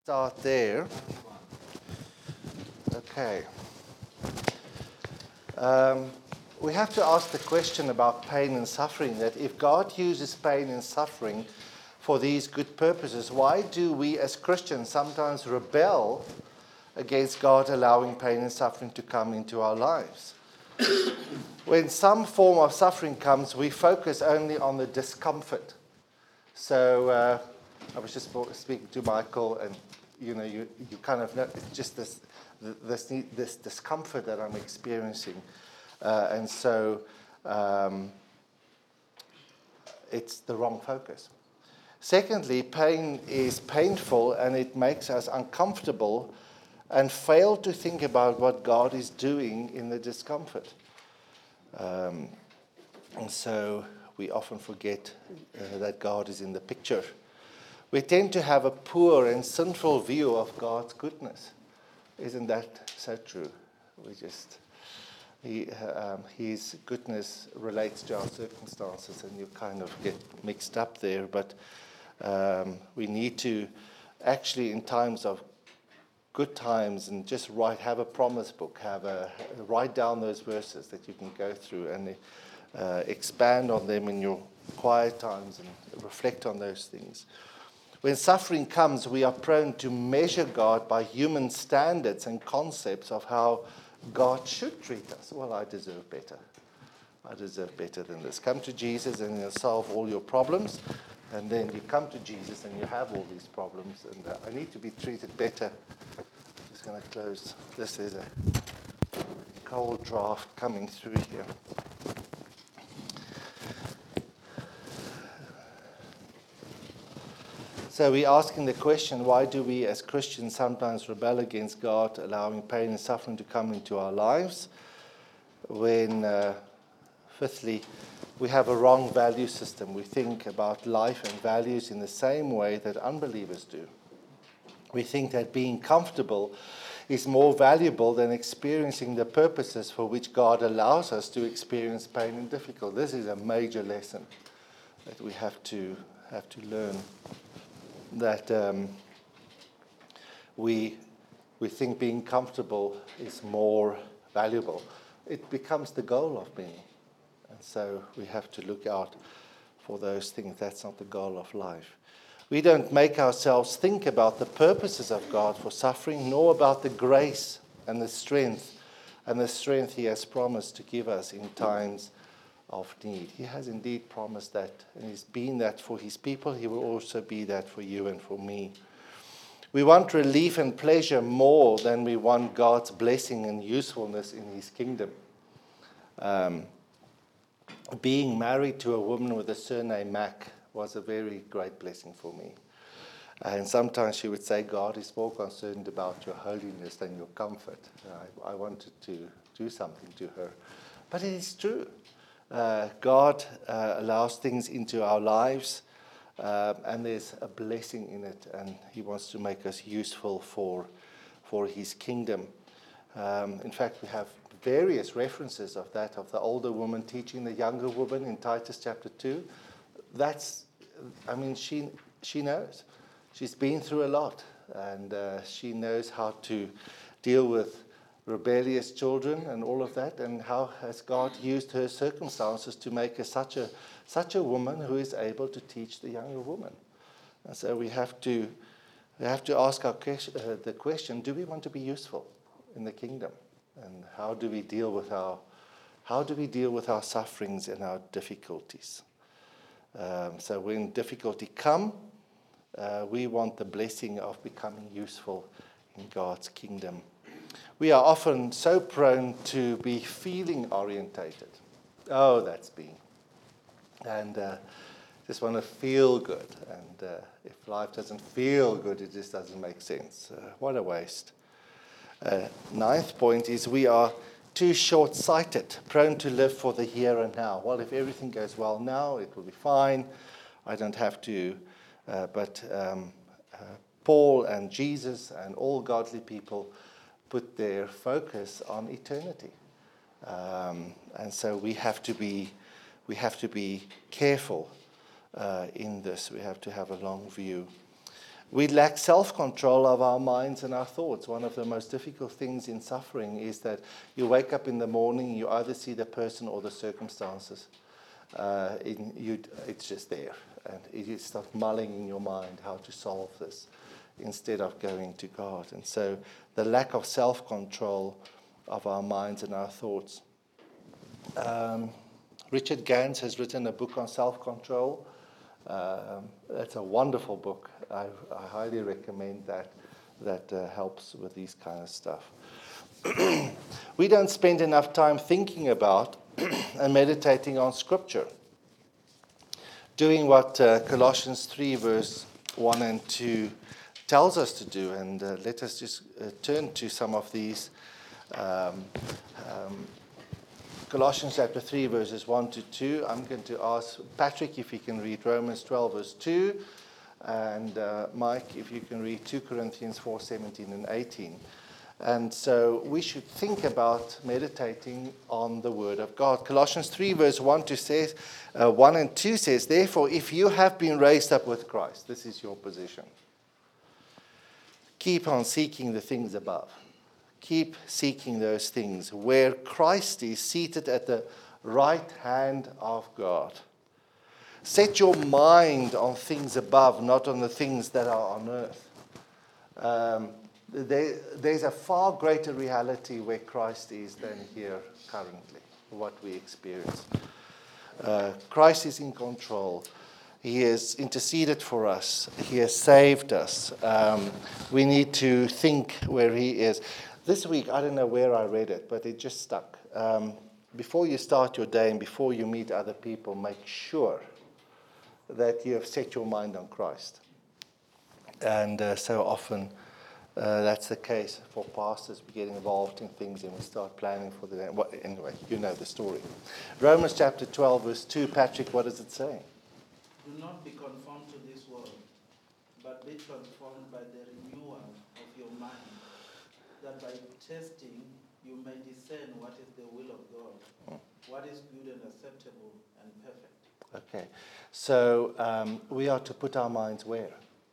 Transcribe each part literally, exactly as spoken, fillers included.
Start there. Okay. Um, we have to ask the question about pain and suffering, that if God uses pain and suffering for these good purposes, why do we as Christians sometimes rebel against God allowing pain and suffering to come into our lives? When some form of suffering comes, we focus only on the discomfort. So uh, I was just speaking to Michael, and you know, you, you kind of know it's just this this this discomfort that I'm experiencing, uh, and so um, it's the wrong focus. Secondly, pain is painful and it makes us uncomfortable, and fail to think about what God is doing in the discomfort. Um, and so we often forget uh, that God is in the picture. We tend to have a poor and sinful view of God's goodness. Isn't that so true? We just, he, um, his goodness relates to our circumstances, and you kind of get mixed up there. But um, we need to actually, in times of good times, and just write, have a promise book, have a write down those verses that you can go through and uh, expand on them in your quiet times and reflect on those things. When suffering comes, we are prone to measure God by human standards and concepts of how God should treat us. Well, I deserve better. I deserve better than this. Come to Jesus and he'll solve all your problems. And then you come to Jesus and you have all these problems. And uh, I need to be treated better. I'm just going to close. This is a cold draft coming through here. So we're asking the question, why do we as Christians sometimes rebel against God, allowing pain and suffering to come into our lives? When, uh, fifthly, we have a wrong value system. We think about life and values in the same way that unbelievers do. We think that being comfortable is more valuable than experiencing the purposes for which God allows us to experience pain and difficulty. This is a major lesson that we have to have to learn. That um, we we think being comfortable is more valuable. It becomes the goal of many. And so we have to look out for those things. That's not the goal of life. We don't make ourselves think about the purposes of God for suffering, nor about the grace and the strength and the strength he has promised to give us in times of need. He has indeed promised that, and he's been that for his people. He will also be that for you and for me. We want relief and pleasure more than we want God's blessing and usefulness in his kingdom. Um, being married to a woman with the surname Mack was a very great blessing for me. And sometimes she would say, God is more concerned about your holiness than your comfort. I, I wanted to do something to her. But it is true. Uh, God uh, allows things into our lives, uh, and there's a blessing in it, and he wants to make us useful for, for his kingdom. Um, in fact, we have various references of that, of the older woman teaching the younger woman in Titus chapter two. That's, I mean, she, she knows. She's been through a lot, and uh, she knows how to deal with rebellious children and all of that, and how has God used her circumstances to make her such a such a woman who is able to teach the younger woman. And so we have to we have to ask our question, uh, the question: do we want to be useful in the kingdom? And how do we deal with our how do we deal with our sufferings and our difficulties? Um, so when difficulty come, uh, we want the blessing of becoming useful in God's kingdom. We are often so prone to be feeling orientated. Oh, that's me. And uh, just want to feel good. And uh, if life doesn't feel good, it just doesn't make sense. Uh, what a waste. Uh, ninth point is we are too short-sighted, prone to live for the here and now. Well, if everything goes well now, it will be fine. I don't have to. Uh, but um, uh, Paul and Jesus and all godly people put their focus on eternity, um, and so we have to be, we have to be careful uh, in this. We have to have a long view. We lack self-control of our minds and our thoughts. One of the most difficult things in suffering is that you wake up in the morning, you either see the person or the circumstances. Uh, in, you, it's just there. And you start mulling in your mind how to solve this instead of going to God. And so the lack of self-control of our minds and our thoughts. Um, Richard Gans has written a book on self-control. Um, it's a wonderful book. I, I highly recommend that. That uh, helps with these kind of stuff. We don't spend enough time thinking about and meditating on Scripture. Doing what uh, Colossians three, verse one and two tells us to do. And uh, let us just uh, turn to some of these. Um, um, Colossians chapter three, verses one to two. I'm going to ask Patrick if he can read Romans twelve, verse two. And uh, Mike, if you can read two Corinthians four, seventeen and eighteen. And so we should think about meditating on the Word of God. Colossians three, verse one to says, uh, one and two says, therefore, if you have been raised up with Christ, this is your position. Keep on seeking the things above. Keep seeking those things where Christ is seated at the right hand of God. Set your mind on things above, not on the things that are on earth. Um, there, there's a far greater reality where Christ is than here currently, what we experience. Uh, Christ is in control. He has interceded for us. He has saved us. Um, we need to think where He is. This week, I don't know where I read it, but it just stuck. Um, before you start your day and before you meet other people, make sure that you have set your mind on Christ. And uh, so often uh, that's the case for pastors. We get involved in things and we start planning for the day. Well, anyway, you know the story. Romans chapter twelve, verse two. Patrick, what does it say? Do not be conformed to this world, but be transformed by the renewal of your mind, that by testing you may discern what is the will of God, mm. what is good and acceptable and perfect. Okay, so um, we are to put our minds where?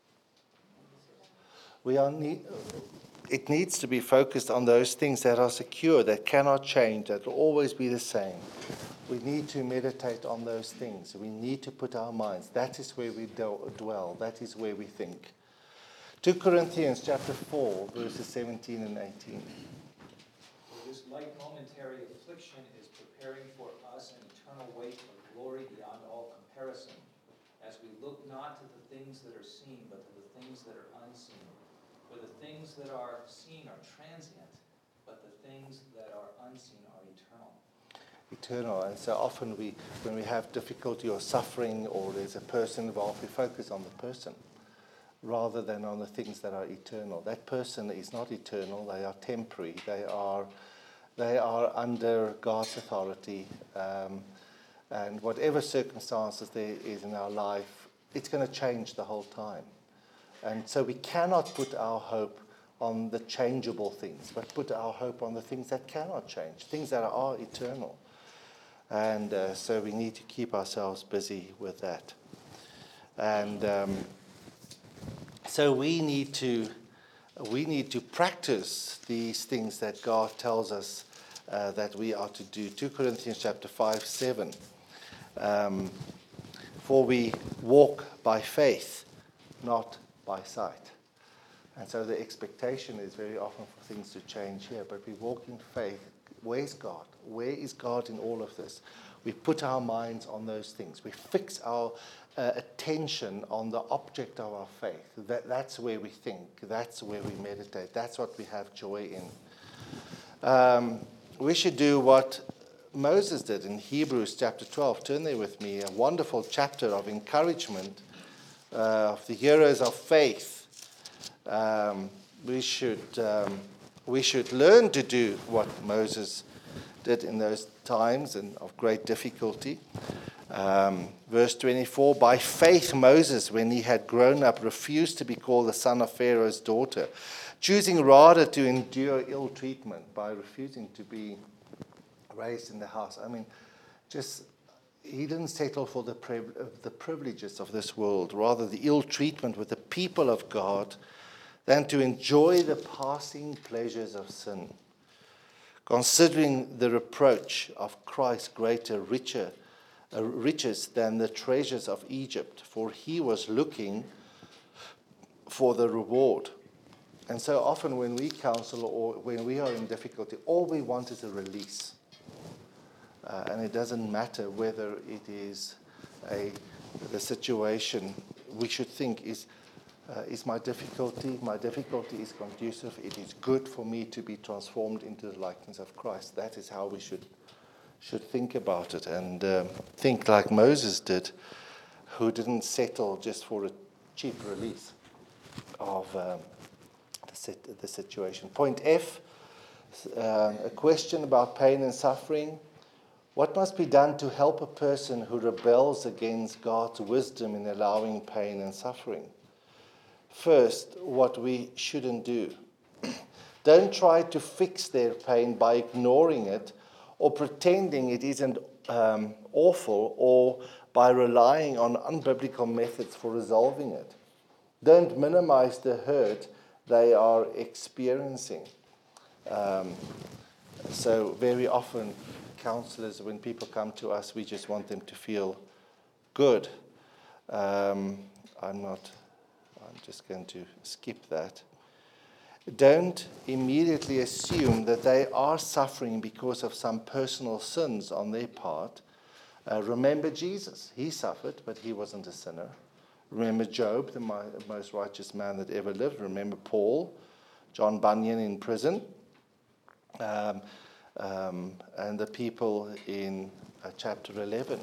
We are need, it needs to be focused on those things that are secure, that cannot change, that will always be the same. We need to meditate on those things. We need to put our minds. That is where we dwell. That is where we think. two Corinthians chapter four, verses seventeen and eighteen. This light momentary affliction is preparing for us an eternal weight of glory beyond all comparison, as we look not to the things that are seen, but to the things that are unseen. For the things that are seen are transient, but the things that are unseen are eternal. Eternal. And so often we, when we have difficulty or suffering or there's a person involved, we focus on the person rather than on the things that are eternal. That person is not eternal. They are temporary. They are, they are under God's authority. Um, and whatever circumstances there is in our life, it's going to change the whole time. And so we cannot put our hope on the changeable things, but put our hope on the things that cannot change, things that are eternal. And uh, so we need to keep ourselves busy with that. And um, so we need to we need to practice these things that God tells us uh, that we are to do. two Corinthians chapter five, seven. Um, For we walk by faith, not by sight. And so the expectation is very often for things to change here, but we walk in faith. Where's God? Where is God in all of this? We put our minds on those things. We fix our uh, attention on the object of our faith. That, that's where we think. That's where we meditate. That's what we have joy in. Um, we should do what Moses did in Hebrews chapter twelve. Turn there with me. A wonderful chapter of encouragement uh, of the heroes of faith. Um, we should... Um, We should learn to do what Moses did in those times and of great difficulty. Um, verse twenty-four, by faith Moses, when he had grown up, refused to be called the son of Pharaoh's daughter, choosing rather to endure ill treatment by refusing to be raised in the house. I mean, just he didn't settle for the, priv- the privileges of this world, rather the ill treatment with the people of God, than to enjoy the passing pleasures of sin. Considering the reproach of Christ greater, richer, uh, riches than the treasures of Egypt, for he was looking for the reward. And so often when we counsel or when we are in difficulty, all we want is a release. Uh, and it doesn't matter whether it is a the situation we should think is uh, is my difficulty. My difficulty is conducive. It is good for me to be transformed into the likeness of Christ. That is how we should should think about it, and um, think like Moses did, who didn't settle just for a cheap release of um, the, sit- the situation. Point F, uh, a question about pain and suffering. What must be done to help a person who rebels against God's wisdom in allowing pain and suffering? First, what we shouldn't do. Don't try to fix their pain by ignoring it or pretending it isn't um, awful, or by relying on unbiblical methods for resolving it. Don't minimize the hurt they are experiencing. Um, so very often, counselors, when people come to us, we just want them to feel good. Um, I'm not, I'm just going to skip that. Don't immediately assume that they are suffering because of some personal sins on their part. Uh, remember Jesus. He suffered, but he wasn't a sinner. Remember Job, the mo- most righteous man that ever lived. Remember Paul, John Bunyan in prison. Um, Um, and the people in uh, chapter eleven.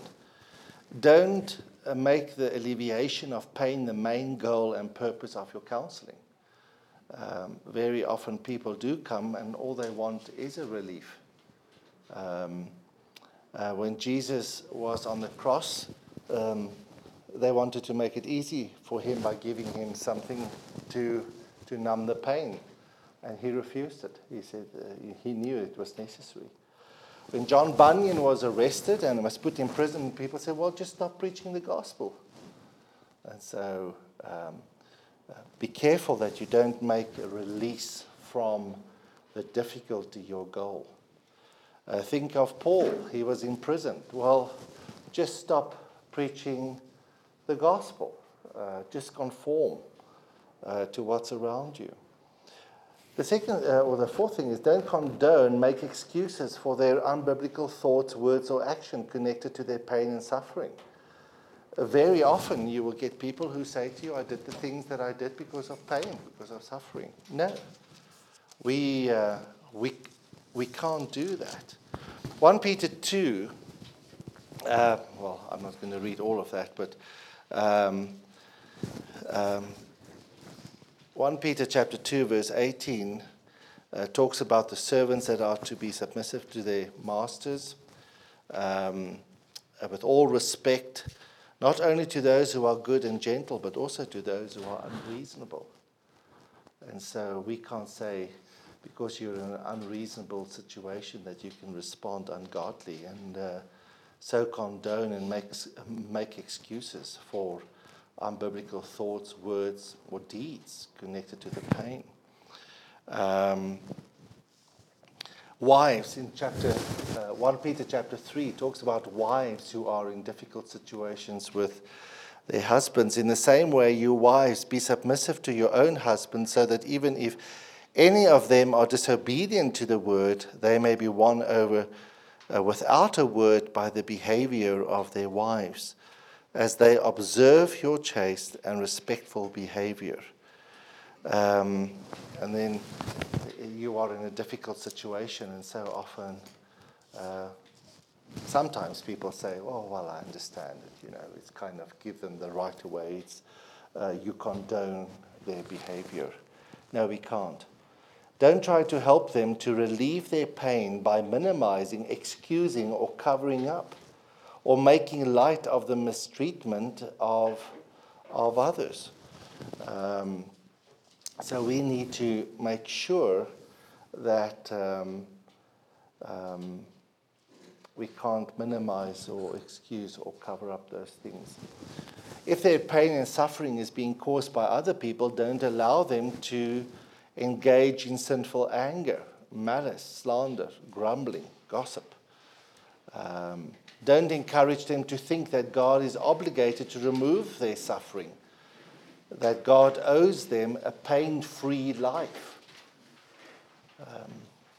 Don't uh, make the alleviation of pain the main goal and purpose of your counseling. Um, very often people do come and all they want is a relief. Um, uh, when Jesus was on the cross, um, they wanted to make it easy for him by giving him something to, to numb the pain. And he refused it. He said uh, he knew it was necessary. When John Bunyan was arrested and was put in prison, people said, well, just stop preaching the gospel. And so um, uh, be careful that you don't make a release from the difficulty your goal. Uh, think of Paul. He was imprisoned. Well, just stop preaching the gospel. Uh, just conform uh, to what's around you. The second, uh, or the fourth thing is, don't condone, make excuses for their unbiblical thoughts, words, or action connected to their pain and suffering. Uh, very often you will get people who say to you, I did the things that I did because of pain, because of suffering. No, we, uh, we, we can't do that. First Peter two, uh, well, I'm not going to read all of that, but um, um, First Peter chapter two, verse eighteen, uh, talks about the servants that are to be submissive to their masters, um, uh, with all respect, not only to those who are good and gentle, but also to those who are unreasonable. And so we can't say, because you're in an unreasonable situation, that you can respond ungodly and uh, so condone and make, make excuses for unbiblical thoughts, words, or deeds connected to the pain. Um, wives, in chapter uh, First Peter chapter three, talks about wives who are in difficult situations with their husbands. In the same way, you wives, be submissive to your own husbands, so that even if any of them are disobedient to the word, they may be won over uh, without a word by the behavior of their wives, as they observe your chaste and respectful behavior. Um, and then you are in a difficult situation, and so often, uh, sometimes people say, oh, well, I understand it, you know, it's kind of give them the right of way, it's, uh, you condone their behavior. No, we can't. Don't try to help them to relieve their pain by minimizing, excusing, or covering up, or making light of the mistreatment of, of others. Um, so we need to make sure that um, um, we can't minimize or excuse or cover up those things. If their pain and suffering is being caused by other people, don't allow them to engage in sinful anger, malice, slander, grumbling, gossip. Um, don't encourage them to think that God is obligated to remove their suffering, that God owes them a pain-free life. Um,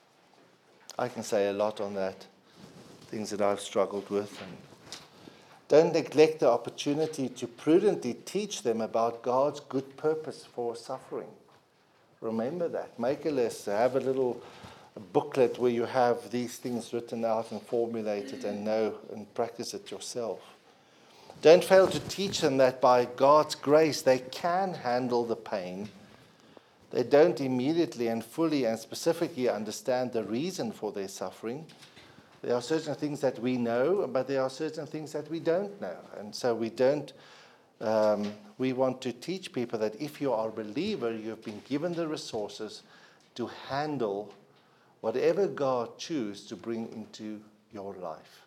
I can say a lot on that, things that I've struggled with. And don't neglect the opportunity to prudently teach them about God's good purpose for suffering. Remember that. Make a list. Have a little booklet where you have these things written out and formulated and know and practice it yourself. Don't fail to teach them that by God's grace they can handle the pain. They don't immediately and fully and specifically understand the reason for their suffering. There are certain things that we know, but there are certain things that we don't know. And so we don't, um, we want to teach people that if you are a believer, you have been given the resources to handle whatever God chooses to bring into your life.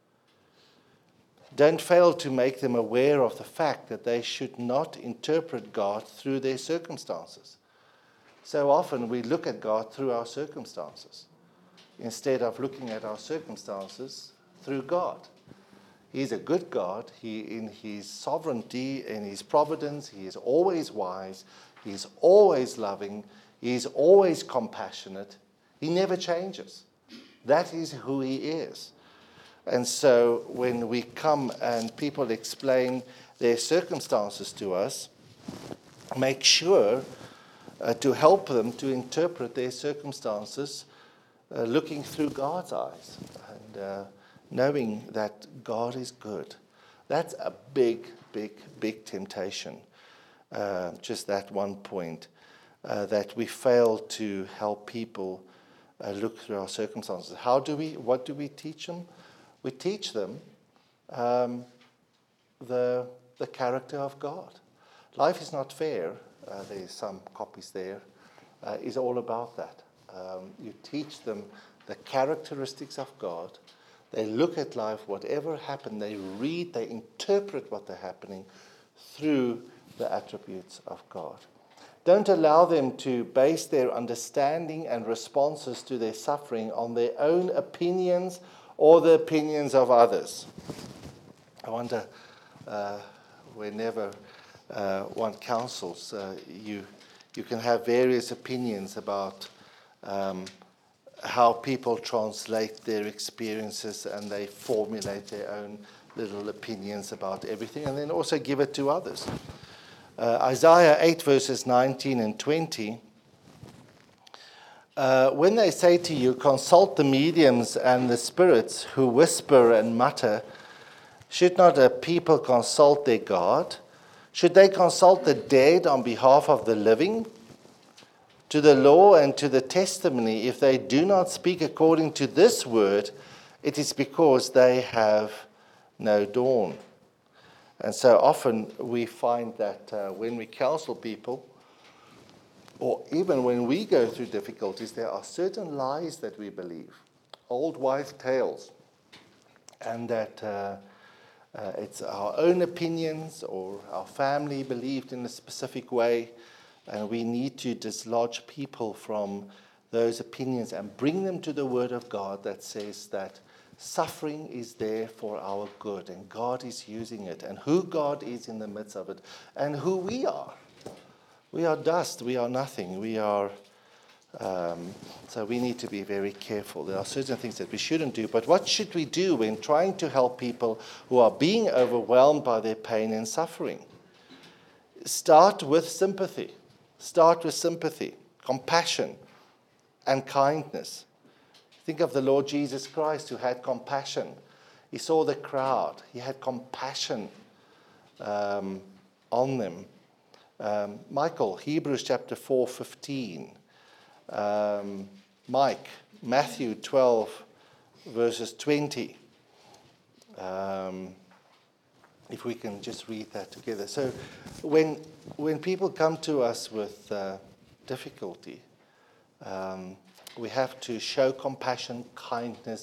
Don't fail to make them aware of the fact that they should not interpret God through their circumstances. So often we look at God through our circumstances, instead of looking at our circumstances through God. He's a good God. He, in his sovereignty, in his providence, he is always wise. He is always loving. He is always compassionate. He never changes. That is who he is. And so when we come and people explain their circumstances to us, make sure uh, to help them to interpret their circumstances uh, looking through God's eyes and uh, knowing that God is good. That's a big, big, big temptation. Uh, just that one point, uh, that we fail to help people uh, look through our circumstances. How do we, what do we teach them? We teach them um, the, the character of God. Life is not fair. Uh, there's some copies there. Uh, is all about that. Um, you teach them the characteristics of God. They look at life, whatever happened, they read, they interpret what they're happening through the attributes of God. Don't allow them to base their understanding and responses to their suffering on their own opinions or the opinions of others. I wonder, uh, whenever uh, one counsels, uh, you you can have various opinions about um, how people translate their experiences, and they formulate their own little opinions about everything, and then also give it to others. Uh, Isaiah eight, verses nineteen and twenty, Uh, when they say to you, consult the mediums and the spirits who whisper and mutter, should not a people consult their God? Should they consult the dead on behalf of the living? To the law and to the testimony, if they do not speak according to this word, it is because they have no dawn. And so often we find that uh, when we counsel people, or even when we go through difficulties, there are certain lies that we believe, old wives' tales, and that uh, uh, it's our own opinions or our family believed in a specific way, and we need to dislodge people from those opinions and bring them to the Word of God that says that suffering is there for our good, and God is using it, and who God is in the midst of it, and who we are. We are dust, we are nothing, we are, um, so we need to be very careful. There are certain things that we shouldn't do, but what should we do when trying to help people who are being overwhelmed by their pain and suffering? Start with sympathy. Start with sympathy, compassion, and kindness. Think of the Lord Jesus Christ, who had compassion. He saw the crowd. He had compassion um, on them. Um, Michael, Hebrews chapter four, fifteen. Um, Mike, Matthew twelve, verses twenty. Um, if we can just read that together. So when, when people come to us with uh, difficulty, um, we have to show compassion, kindness,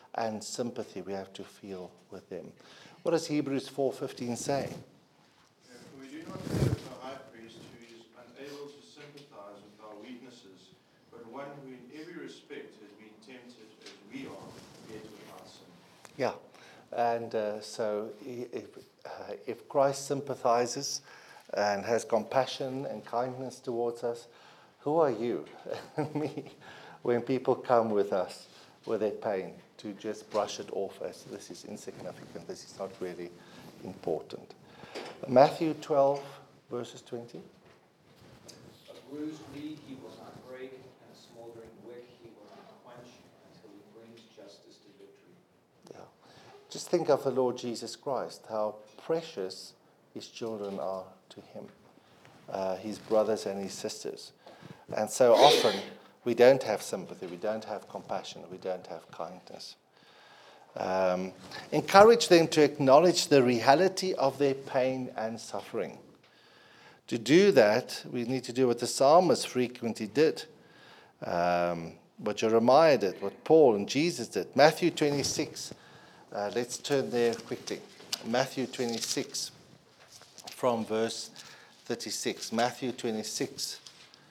and sympathy we have to feel with them. What does Hebrews four fifteen say? Yeah, for we do not serve a high priest who is unable to sympathize with our weaknesses, but one who in every respect has been tempted as we are, yet without sin. Yeah, and uh, so if, uh, if Christ sympathizes and has compassion and kindness towards us, who are you and me when people come with us with their pain to just brush it off as this is insignificant, this is not really important? Matthew twelve, verses twenty. A bruised reed he will not break, and a smoldering wick he will not quench until he brings justice to victory. Yeah. Just think of the Lord Jesus Christ, how precious his children are to him, uh, his brothers and his sisters. And so often we don't have sympathy, we don't have compassion, we don't have kindness. Um, encourage them to acknowledge the reality of their pain and suffering. To do that, we need to do what the psalmist frequently did, um, what Jeremiah did, what Paul and Jesus did. Matthew twenty-six, uh, let's turn there quickly. Matthew twenty-six, from verse thirty-six. Matthew twenty-six,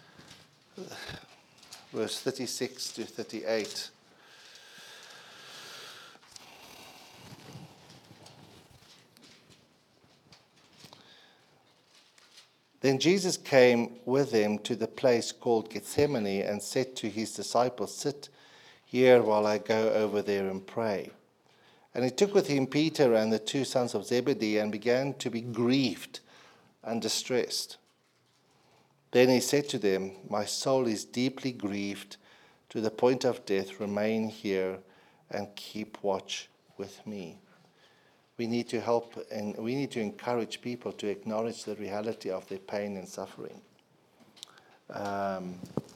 verse thirty-six to thirty-eight. Then Jesus came with them to the place called Gethsemane and said to his disciples, "Sit here while I go over there and pray." And he took with him Peter and the two sons of Zebedee and began to be grieved and distressed. Then he said to them, "My soul is deeply grieved to the point of death. Remain here and keep watch with me." We need to help and we need to encourage people to acknowledge the reality of their pain and suffering. Um,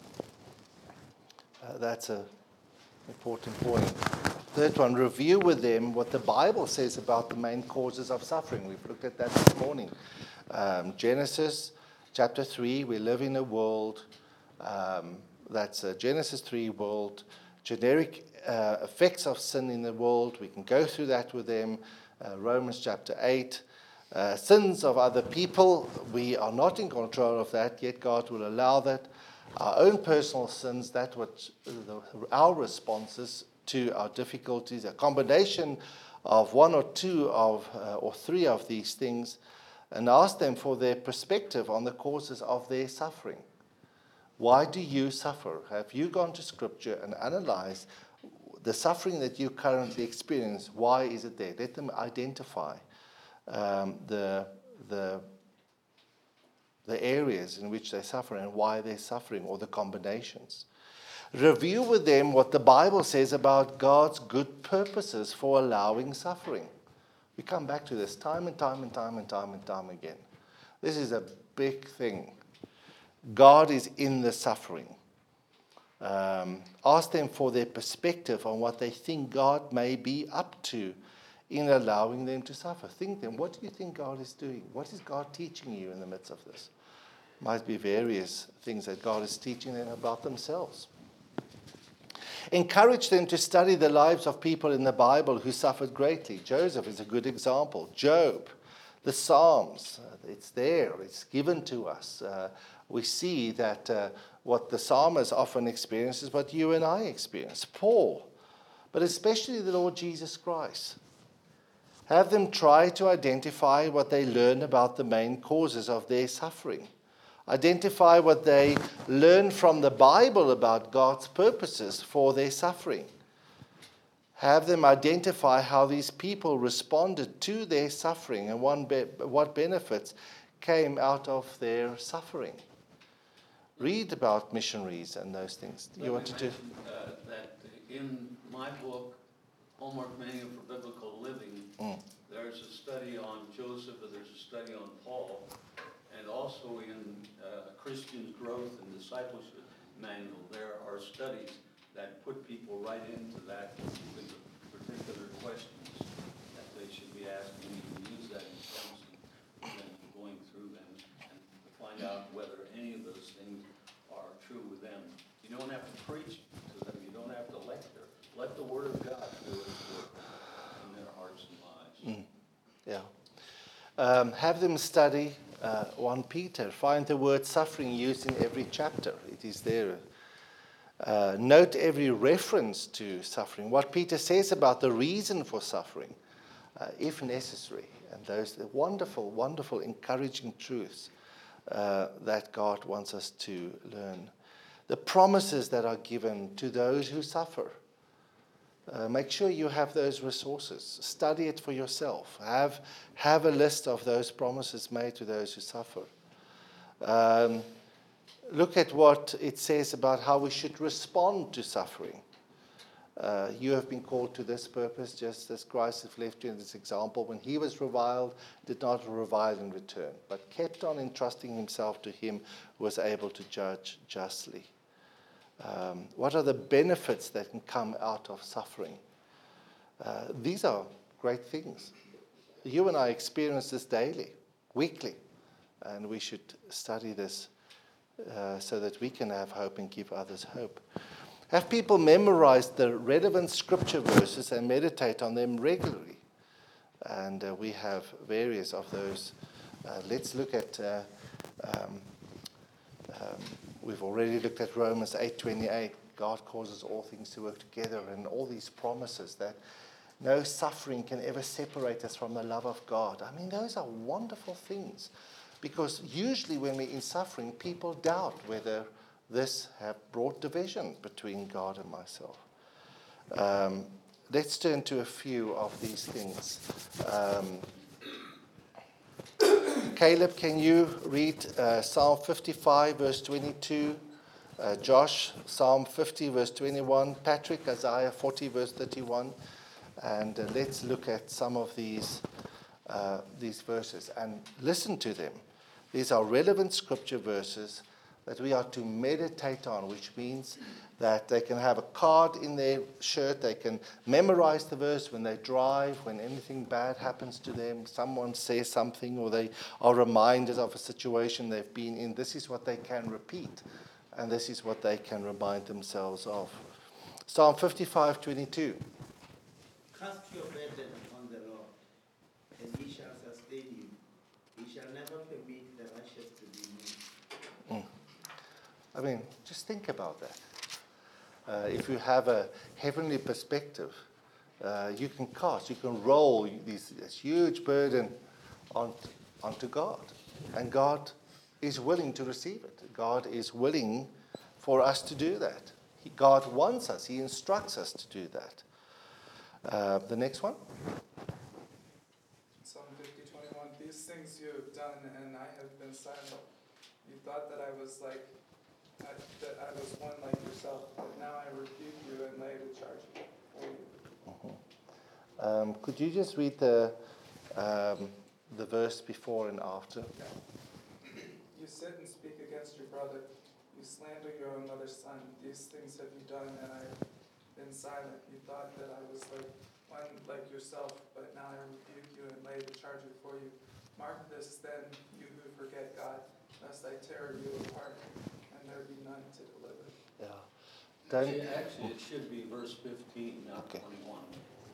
uh, that's an important point. Third one, review with them what the Bible says about the main causes of suffering. We've looked at that this morning. Um, Genesis chapter three, we live in a world, um, that's a Genesis three world, generic uh, effects of sin in the world. We can go through that with them. Uh, Romans chapter eight, uh, sins of other people, we are not in control of that, yet God will allow that. Our own personal sins, that's what the, our responses to our difficulties, a combination of one or two of uh, or three of these things, and ask them for their perspective on the causes of their suffering. Why do you suffer? Have you gone to Scripture and analyzed the suffering that you currently experience? Why is it there? Let them identify um, the, the, the areas in which they suffer and why they're suffering, or the combinations. Review with them what the Bible says about God's good purposes for allowing suffering. We come back to this time and time and time and time and time again. This is a big thing. God is in the suffering. Um, ask them for their perspective on what they think God may be up to in allowing them to suffer. Think them, what do you think God is doing? What is God teaching you in the midst of this? Might be various things that God is teaching them about themselves. Encourage them to study the lives of people in the Bible who suffered greatly. Joseph is a good example. Job, the Psalms, it's there, it's given to us. Uh, we see that uh, what the psalmist often experiences, what you and I experience. Paul, but especially the Lord Jesus Christ. Have them try to identify what they learn about the main causes of their suffering. Identify what they learn from the Bible about God's purposes for their suffering. Have them identify how these people responded to their suffering and what benefits came out of their suffering. Read about missionaries and those things. Let you want to do? mention, uh, that in my book, Homework Manual for Biblical Living, mm. there's a study on Joseph, and there's a study on Paul, and also in uh, Christian's Growth and Discipleship Manual, there are studies that put people right into that with particular questions that they should be asking. You can use that in counseling, and going through them, and to find out whether any of those things are true with them. You don't have to preach to them. You don't have to lecture. Let the Word of God do it. Um, have them study uh, First Peter. Find the word suffering used in every chapter. It is there. Uh, note every reference to suffering. What Peter says about the reason for suffering, uh, if necessary. And those are wonderful, wonderful, encouraging truths uh, that God wants us to learn. The promises that are given to those who suffer. Uh, make sure you have those resources. Study it for yourself. Have, have a list of those promises made to those who suffer. Um, look at what it says about how we should respond to suffering. Uh, you have been called to this purpose, just as Christ has left you in this example. When he was reviled, did not revile in return, but kept on entrusting himself to him who was able to judge justly. Um, what are the benefits that can come out of suffering? Uh, these are great things. You and I experience this daily, weekly, and we should study this uh, so that we can have hope and give others hope. Have people memorize the relevant scripture verses and meditate on them regularly. And uh, we have various of those. Uh, let's look at, uh, um, um, we've already looked at Romans eight twenty-eight. God causes all things to work together, and all these promises that no suffering can ever separate us from the love of God. I mean, those are wonderful things. Because usually when we're in suffering, people doubt whether this have brought division between God and myself. Um, let's turn to a few of these things. Um, Caleb, can you read uh, Psalm fifty-five, verse twenty-two? Uh, Josh, Psalm fifty, verse twenty-one. Patrick, Isaiah forty, verse thirty-one. And uh, let's look at some of these, uh, these verses and listen to them. These are relevant scripture verses that we are to meditate on, which means that they can have a card in their shirt, they can memorize the verse when they drive, when anything bad happens to them, someone says something, or they are reminded of a situation they've been in. This is what they can repeat, and this is what they can remind themselves of. Psalm fifty-five twenty-two. Cast your burden on the Lord, and he shall sustain you. He shall never permit the righteous to be moved. I mean, just think about that. Uh, if you have a heavenly perspective, uh, you can cast, you can roll these, this huge burden on, onto God. And God is willing to receive it. God is willing for us to do that. He, God wants us. He instructs us to do that. Uh, the next one. Psalm fifty twenty-one. These things you have done, and I have been silent. You thought that I was like I, that I was one like yourself, but now I rebuke you and lay the charge for you. Mm-hmm. Um, could you just read the um, the verse before and after? Yeah. You sit and speak against your brother. You slander your own mother's son. These things have you done, and I have been silent. You thought that I was like one like yourself, but now I rebuke you and lay the charge before you. Mark this then, you who forget God, lest I tear you apart. There be none to deliver. Yeah. Don't, Actually, actually, it should be verse fifteen, not Okay. twenty-one.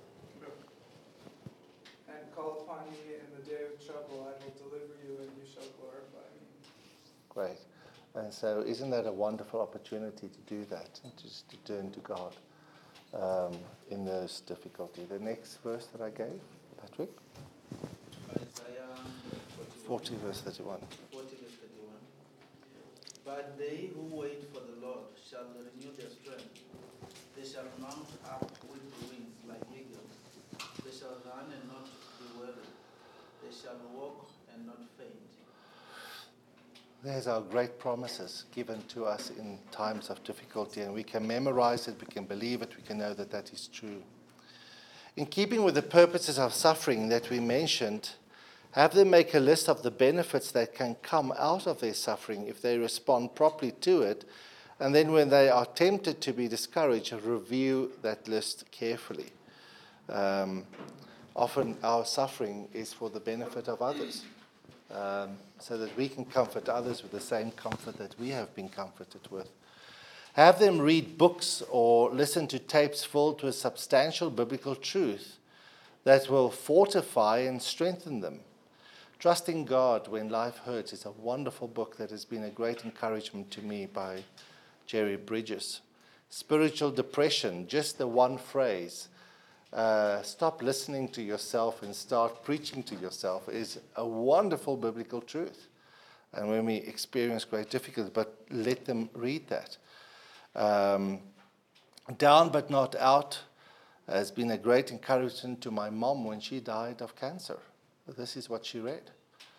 And call upon me in the day of trouble. I will deliver you, and you shall glorify me. Great. And so isn't that a wonderful opportunity to do that, just to turn to God um, in those difficulties? The next verse that I gave, Patrick? Isaiah forty, verse thirty-one. forty, verse thirty-one. But they who wait for the Lord shall renew their strength. They shall mount up with wings like eagles. They shall run and not be weary. They shall walk and not faint. There's our great promises given to us in times of difficulty, and we can memorize it, we can believe it, we can know that that is true. In keeping with the purposes of suffering that we mentioned, have them make a list of the benefits that can come out of their suffering if they respond properly to it, and then when they are tempted to be discouraged, review that list carefully. Um, often our suffering is for the benefit of others, um, so that we can comfort others with the same comfort that we have been comforted with. Have them read books or listen to tapes filled with substantial biblical truth that will fortify and strengthen them. Trusting God When Life Hurts is a wonderful book that has been a great encouragement to me by Jerry Bridges. Spiritual depression, just the one phrase, uh, stop listening to yourself and start preaching to yourself, is a wonderful biblical truth. And when we experience great difficulty, but let them read that. Um, Down but Not Out has been a great encouragement to my mom when she died of cancer. This is what she read.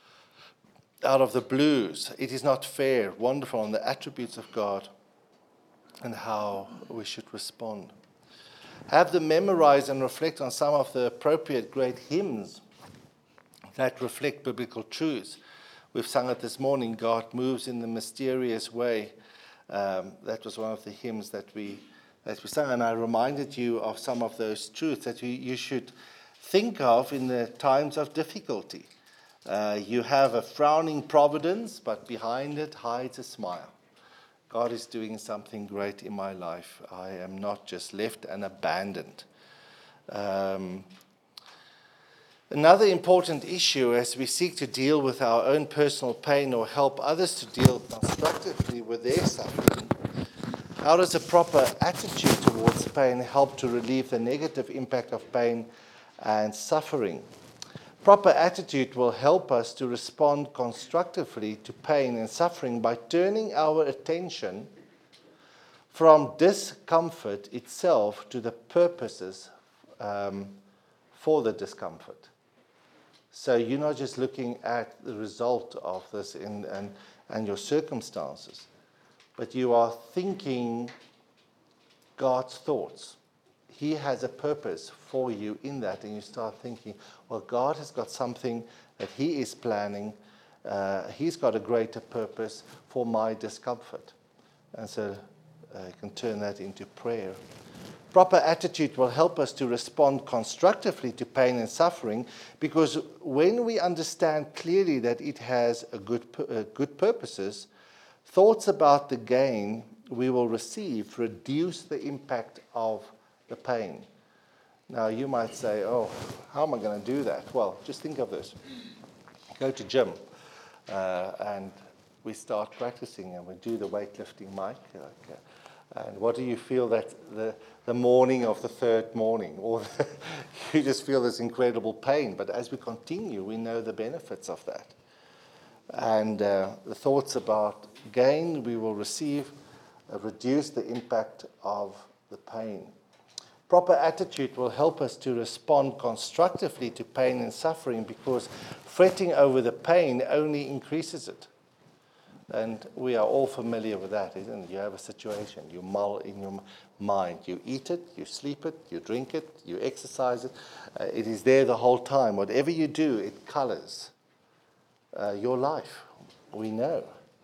Out of the Blues, It Is Not Fair, wonderful on the attributes of God and how we should respond. Have them memorize and reflect on some of the appropriate great hymns that reflect biblical truths. We've sung it this morning, God Moves in the Mysterious Way. Um, that was one of the hymns that we that we sang, and I reminded you of some of those truths that you, you should think of in the times of difficulty. Uh, you have a frowning providence, but behind it hides a smile. God is doing something great in my life. I am not just left and abandoned. Um, another important issue as we seek to deal with our own personal pain or help others to deal constructively with their suffering, how does a proper attitude towards pain help to relieve the negative impact of pain and suffering? Proper attitude will help us to respond constructively to pain and suffering by turning our attention from discomfort itself to the purposes um, for the discomfort. So you're not just looking at the result of this in, and, and your circumstances, but you are thinking God's thoughts. He has a purpose for you in that, and you start thinking, well, God has got something that He is planning. Uh, he's got a greater purpose for my discomfort. And so uh, you can turn that into prayer. Proper attitude will help us to respond constructively to pain and suffering, because when we understand clearly that it has a good, uh, good purposes, thoughts about the gain we will receive reduce the impact of the pain. Now, you might say, oh, how am I going to do that? Well, just think of this. Go to gym, uh, and we start practicing, and we do the weightlifting mic. Like, uh, and what do you feel that the, the morning of the third morning? Or the, you just feel this incredible pain. But as we continue, we know the benefits of that. And uh, the thoughts about gain we will receive uh, reduce the impact of the pain. Proper attitude will help us to respond constructively to pain and suffering, because fretting over the pain only increases it. And we are all familiar with that, isn't it? You have a situation, you mull in your mind. You eat it, you sleep it, you drink it, you exercise it. Uh, it is there the whole time. Whatever you do, it colors uh, your life. We know.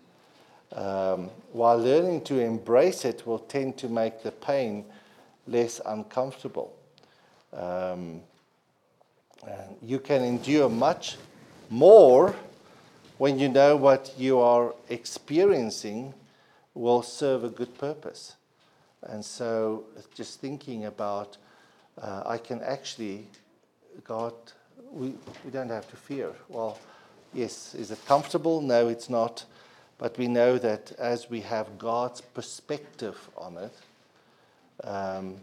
Um, while learning to embrace it will tend to make the pain less uncomfortable. Um, and you can endure much more when you know what you are experiencing will serve a good purpose. And so just thinking about, uh, I can actually, God, we, we don't have to fear. Well, yes, is it comfortable? No, it's not. But we know that as we have God's perspective on it, Um,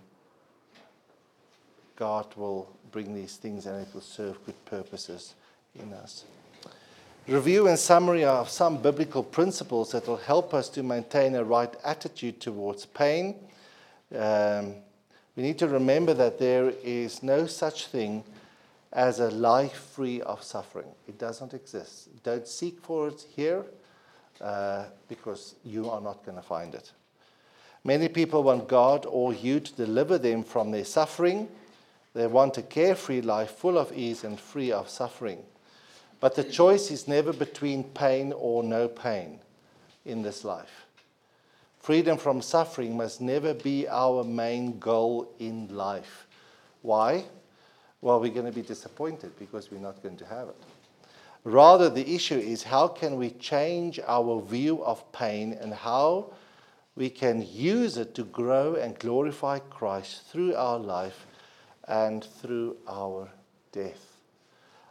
God will bring these things and it will serve good purposes in us. Review and summary of some biblical principles that will help us to maintain a right attitude towards pain. Um, we need to remember that there is no such thing as a life free of suffering. It doesn't exist. Don't seek for it here uh, because you are not going to find it. Many people want God or you to deliver them from their suffering. They want a carefree life full of ease and free of suffering. But the choice is never between pain or no pain in this life. Freedom from suffering must never be our main goal in life. Why? Well, we're going to be disappointed because we're not going to have it. Rather, the issue is how can we change our view of pain and how we can use it to grow and glorify Christ through our life and through our death.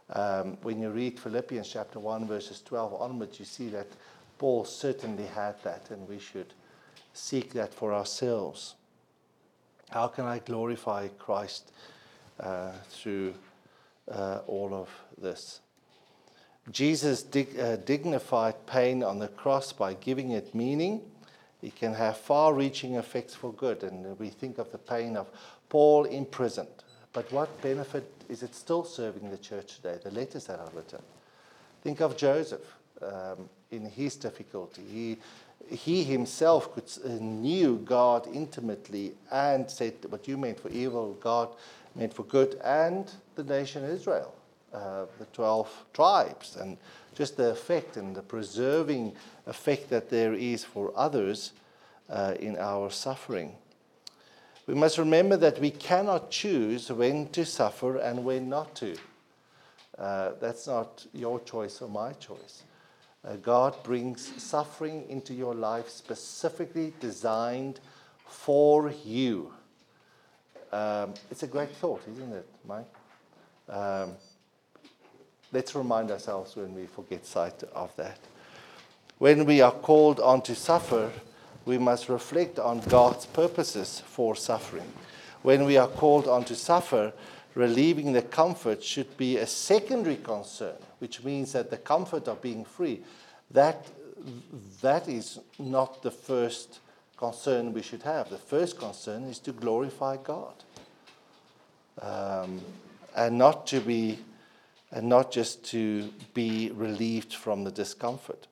Um, when you read Philippians chapter one, verses twelve onwards, you see that Paul certainly had that, and we should seek that for ourselves. How can I glorify Christ uh, through uh, all of this? Jesus dig, uh, dignified pain on the cross by giving it meaning. It can have far-reaching effects for good. And we think of the pain of Paul imprisoned. But what benefit is it still serving the church today, the letters that are written? Think of Joseph um, in his difficulty. He, he himself could, uh, knew God intimately and said, what you meant for evil, God meant for good, and the nation Israel. Uh, the twelve tribes, and just the effect and the preserving effect that there is for others uh, in our suffering. We must remember that we cannot choose when to suffer and when not to. Uh, that's not your choice or my choice. Uh, God brings suffering into your life specifically designed for you. Um, it's a great thought, isn't it, Mike? Um, Let's remind ourselves when we forget sight of that. When we are called on to suffer, we must reflect on God's purposes for suffering. When we are called on to suffer, relieving the comfort should be a secondary concern, which means that the comfort of being free, that, that is not the first concern we should have. The first concern is to glorify God um, and not to be and not just to be relieved from the discomfort.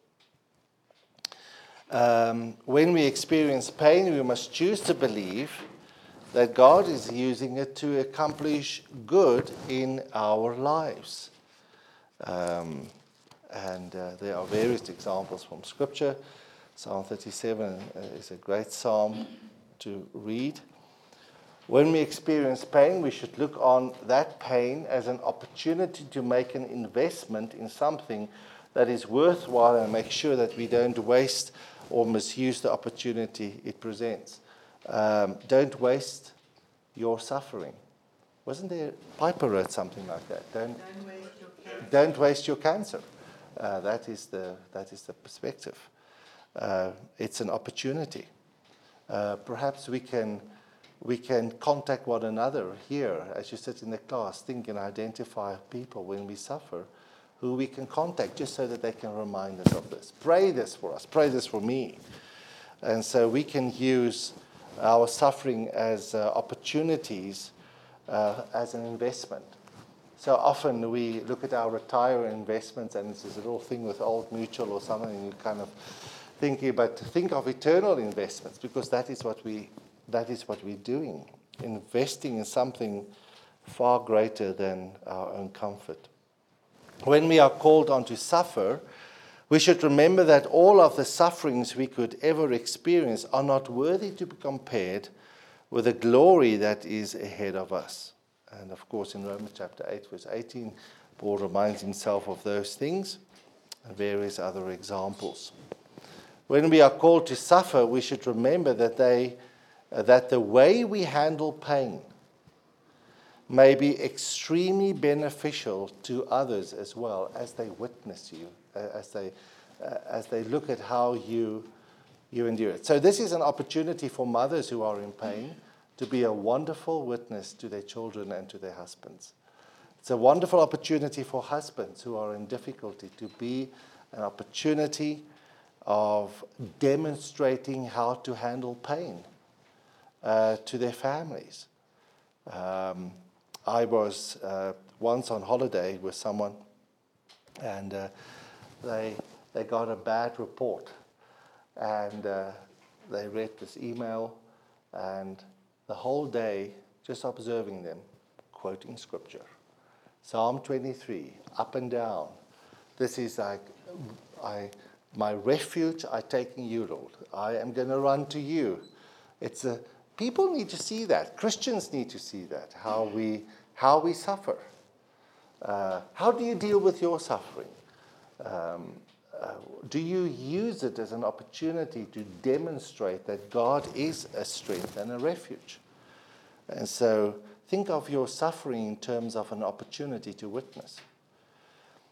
Um, when we experience pain, we must choose to believe that God is using it to accomplish good in our lives. Um, and uh, there are various examples from Scripture. Psalm thirty-seven is a great psalm to read. When we experience pain, we should look on that pain as an opportunity to make an investment in something that is worthwhile and make sure that we don't waste or misuse the opportunity it presents. Um, don't waste your suffering. Wasn't there, Piper wrote something like that? Don't, Don't waste your cancer. don't waste your cancer. Uh, that is the, that is the perspective. Uh, it's an opportunity. Uh, perhaps we can... We can contact one another here as you sit in the class, think and identify people when we suffer, who we can contact just so that they can remind us of this. Pray this for us. Pray this for me. And so we can use our suffering as uh, opportunities, uh, as an investment. So often we look at our retire investments and it's this little thing with Old Mutual or something, and you kind of thinking, but think of eternal investments, because that is what we That is what we're doing, investing in something far greater than our own comfort. When we are called on to suffer, we should remember that all of the sufferings we could ever experience are not worthy to be compared with the glory that is ahead of us. And of course, in Romans chapter eight, verse eighteen, Paul reminds himself of those things and various other examples. When we are called to suffer, we should remember that they that the way we handle pain may be extremely beneficial to others as well as they witness you, as they, uh, as they look at how you, you endure it. So this is an opportunity for mothers who are in pain to be a wonderful witness to their children and to their husbands. It's a wonderful opportunity for husbands who are in difficulty to be an opportunity of demonstrating how to handle pain Uh, to their families. Um, I was uh, once on holiday with someone, and uh, they they got a bad report, and uh, they read this email, and the whole day just observing them, quoting Scripture, Psalm twenty-three, up and down. This is like, I my refuge I take in you, Lord. I am going to run to you. It's a People need to see that. Christians need to see that, how we, how we suffer. Uh, how do you deal with your suffering? Um, uh, do you use it as an opportunity to demonstrate that God is a strength and a refuge? And so think of your suffering in terms of an opportunity to witness.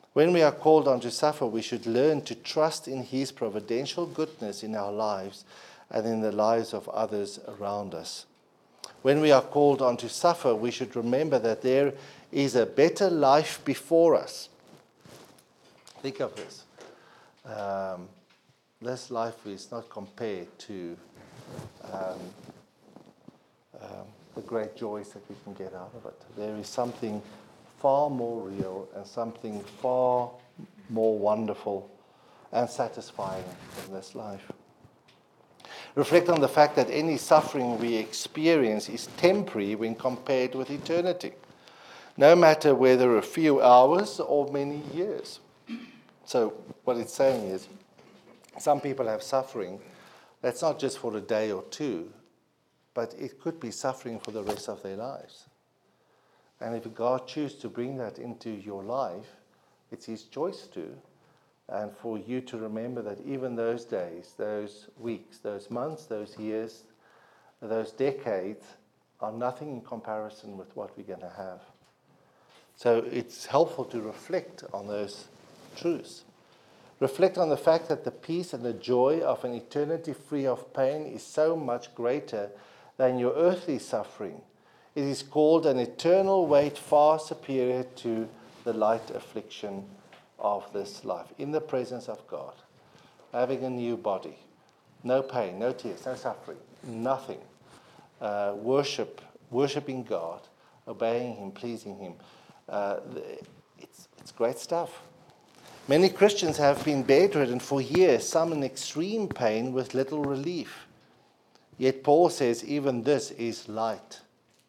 When we are called on to suffer, we should learn to trust in his providential goodness in our lives and in the lives of others around us. When we are called on to suffer, we should remember that there is a better life before us. Think of this. Um, this life is not compared to um, um, the great joys that we can get out of it. There is something far more real and something far more wonderful and satisfying in this life. Reflect on the fact that any suffering we experience is temporary when compared with eternity, no matter whether a few hours or many years. So what it's saying is, some people have suffering that's not just for a day or two, but it could be suffering for the rest of their lives. And if God chooses to bring that into your life, it's his choice to. And for you to remember that even those days, those weeks, those months, those years, those decades are nothing in comparison with what we're going to have. So it's helpful to reflect on those truths. Reflect on the fact that the peace and the joy of an eternity free of pain is so much greater than your earthly suffering. It is called an eternal weight far superior to the light affliction of this life, in the presence of God, having a new body, no pain, no tears, no suffering, nothing. Uh, worship, worshiping God, obeying him, pleasing him. Uh, it's, it's great stuff. Many Christians have been bedridden for years, some in extreme pain with little relief. Yet Paul says even this is light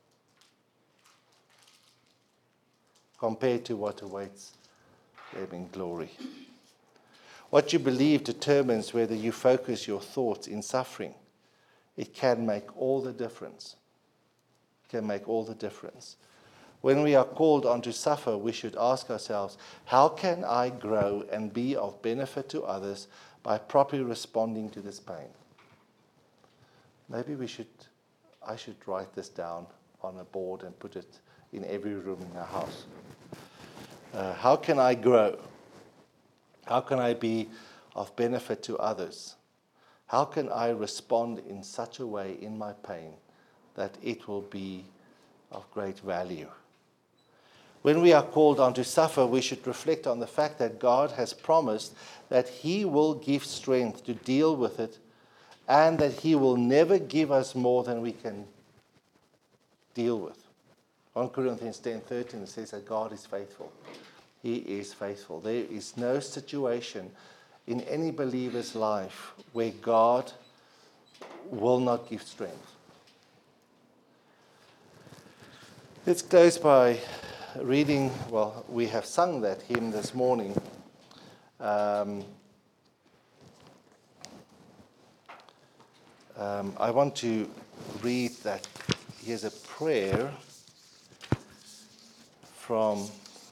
compared to what awaits them in glory. What you believe determines whether you focus your thoughts in suffering. It can make all the difference. It can make all the difference. When we are called on to suffer, we should ask ourselves, how can I grow and be of benefit to others by properly responding to this pain? Maybe we should, I should write this down on a board and put it in every room in our house. Uh, how can I grow? How can I be of benefit to others? How can I respond in such a way in my pain that it will be of great value? When we are called on to suffer, we should reflect on the fact that God has promised that he will give strength to deal with it and that he will never give us more than we can deal with. First Corinthians ten thirteen says that God is faithful. He is faithful. There is no situation in any believer's life where God will not give strength. Let's close by reading, well, we have sung that hymn this morning. Um, um, I want to read that. Here's a prayer from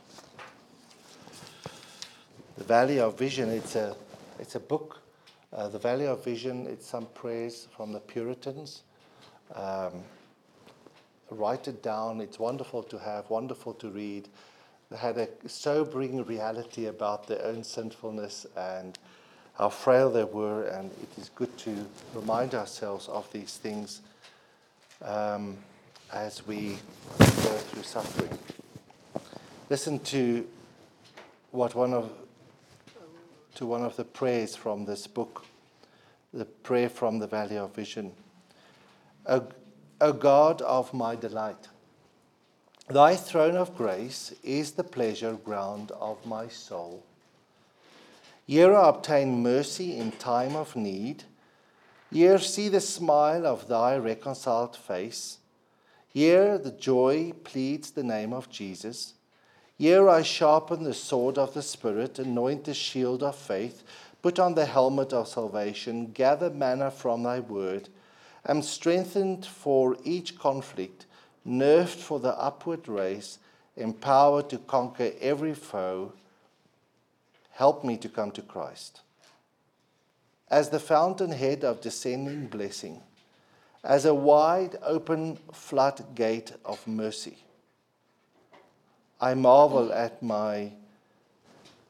the Valley of Vision. It's a it's a book, uh, the Valley of Vision. It's some prayers from the Puritans. Um, write it down. It's wonderful to have, wonderful to read. They had a sobering reality about their own sinfulness and how frail they were, and it is good to remind ourselves of these things um, as we go through suffering. Listen to what one of to one of the prayers from this book, the prayer from the Valley of Vision. O, o God of my delight, thy throne of grace is the pleasure ground of my soul. Here I obtain mercy in time of need. Here see the smile of thy reconciled face. Here the joy pleads the name of Jesus. Here I sharpen the sword of the Spirit, anoint the shield of faith, put on the helmet of salvation, gather manna from thy word, am strengthened for each conflict, nerved for the upward race, empowered to conquer every foe. Help me to come to Christ. As the fountainhead of descending blessing, as a wide open floodgate of mercy, I marvel at my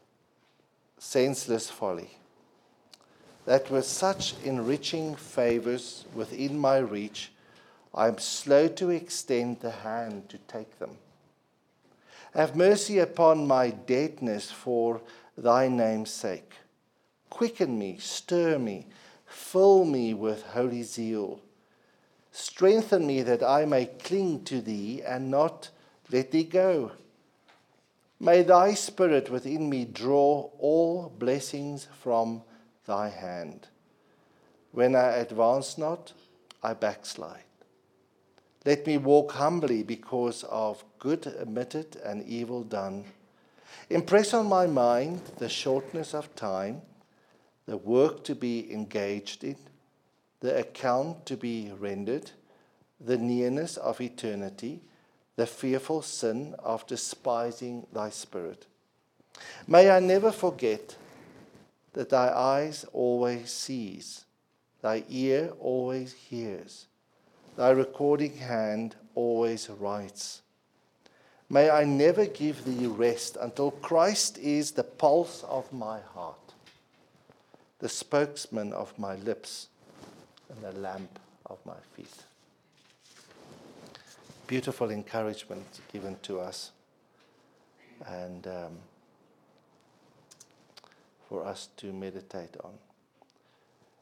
senseless folly, that with such enriching favors within my reach, I am slow to extend the hand to take them. Have mercy upon my deadness for thy name's sake. Quicken me, stir me, fill me with holy zeal. Strengthen me that I may cling to thee and not let thee go. May thy spirit within me draw all blessings from thy hand. When I advance not, I backslide. Let me walk humbly because of good omitted and evil done. Impress on my mind the shortness of time, the work to be engaged in, the account to be rendered, the nearness of eternity, the fearful sin of despising thy spirit. May I never forget that thy eyes always sees, thy ear always hears, thy recording hand always writes. May I never give thee rest until Christ is the pulse of my heart, the spokesman of my lips, and the lamp of my feet. Beautiful encouragement given to us, and um, for us to meditate on.